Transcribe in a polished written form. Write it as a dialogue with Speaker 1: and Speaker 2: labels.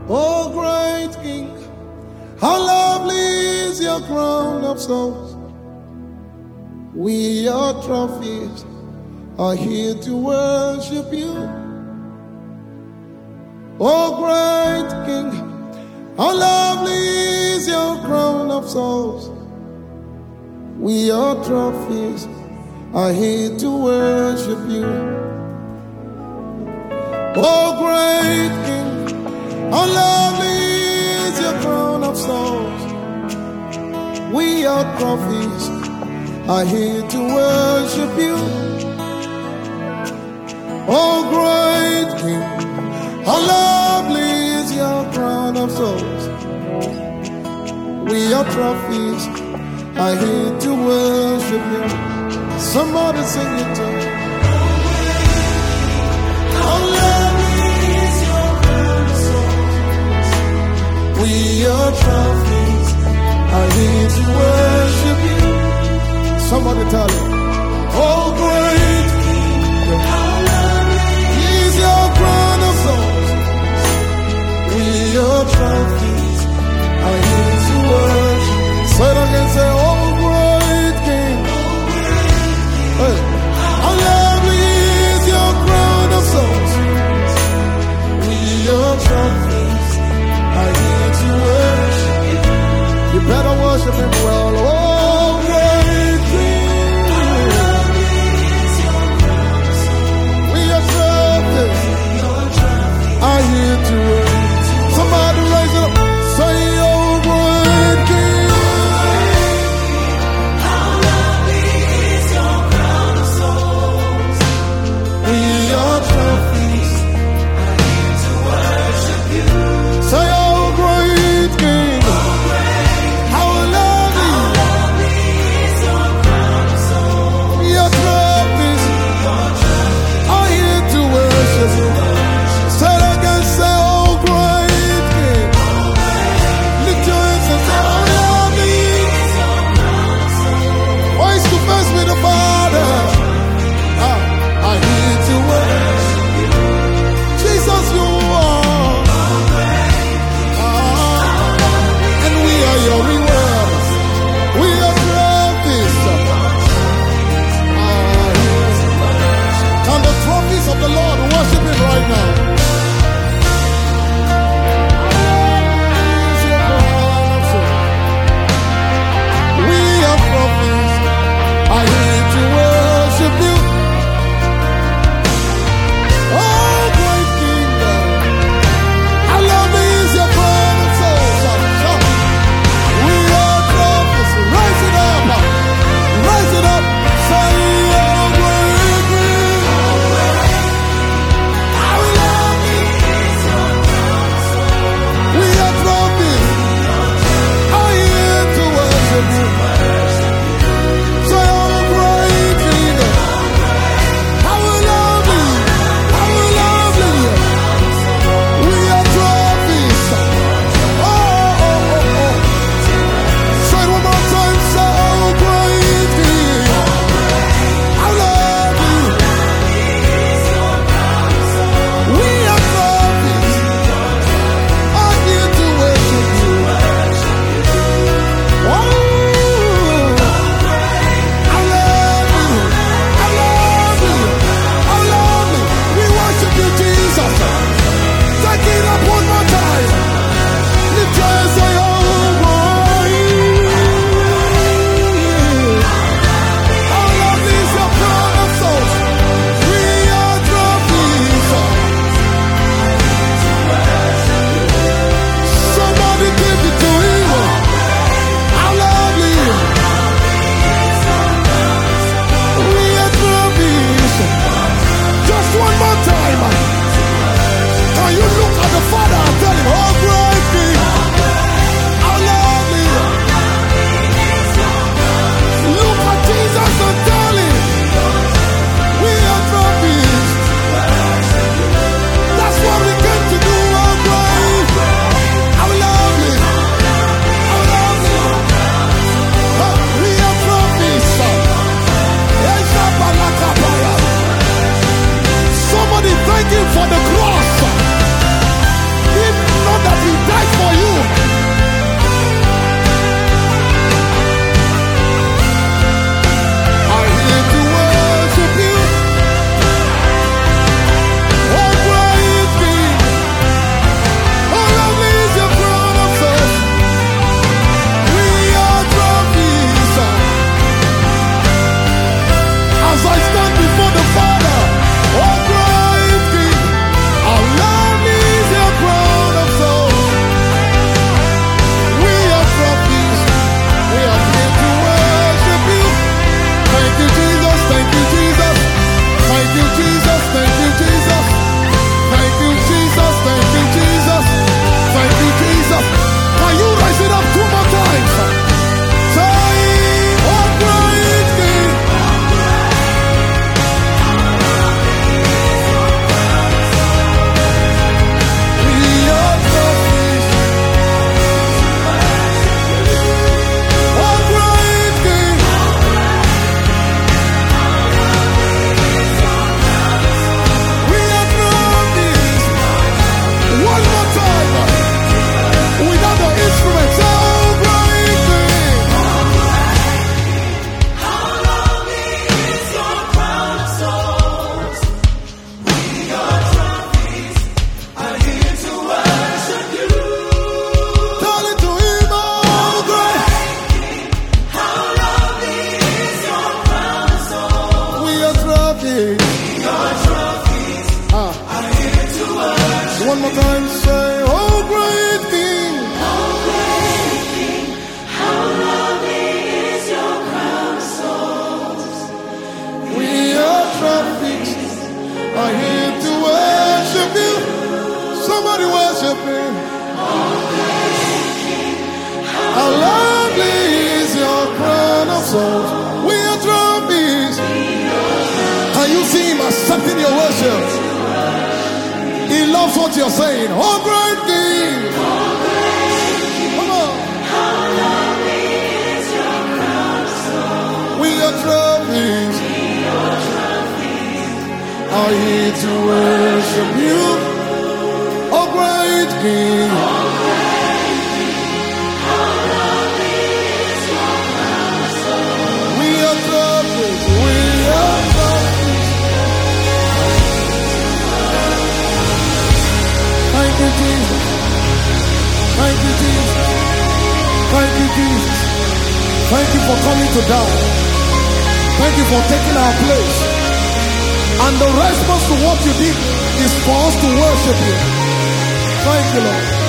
Speaker 1: Oh, great King, how lovely is your crown of souls. We, your trophies, are here to worship you. Oh, great King, how lovely is your crown of souls. We, your trophies, are here to worship you. Oh, great King, how lovely is your crown of souls. We, your trophies, are here to worship you. Oh, great King, how lovely is your crown of souls. We, your trophies, are here to worship you. Somebody sing it to me. How lovely is your crown of souls. We, your trophies, are here to worship you. Somebody tell him. Oh, great King, how lovely is your crown of souls. We, your trophies, are here to worship. Say it again, say, oh, great King. Hey. How lovely is your crown of souls. We, your trophies, are here to worship. You better worship him well. Oh, great King. cry, oh great King.
Speaker 2: Oh great King, how lovely is your crown of souls.
Speaker 1: We are trafficked, are here to worship you. Somebody worship him.
Speaker 2: Oh great King,
Speaker 1: How lovely is your crown of souls. We are trophies. Can you see him accepting your worship? He loves what you're saying. Oh great King. Come on.
Speaker 2: how lovely is your crown of souls.
Speaker 1: We are trophies. Are here to worship you. Oh great King. We are trophies. We are trophies. Thank you, Jesus. Thank you, Jesus. Thank you, Jesus. Thank you for coming to die. Thank you for taking our place. And the response to what you did is for us to worship you. Thank you, Lord.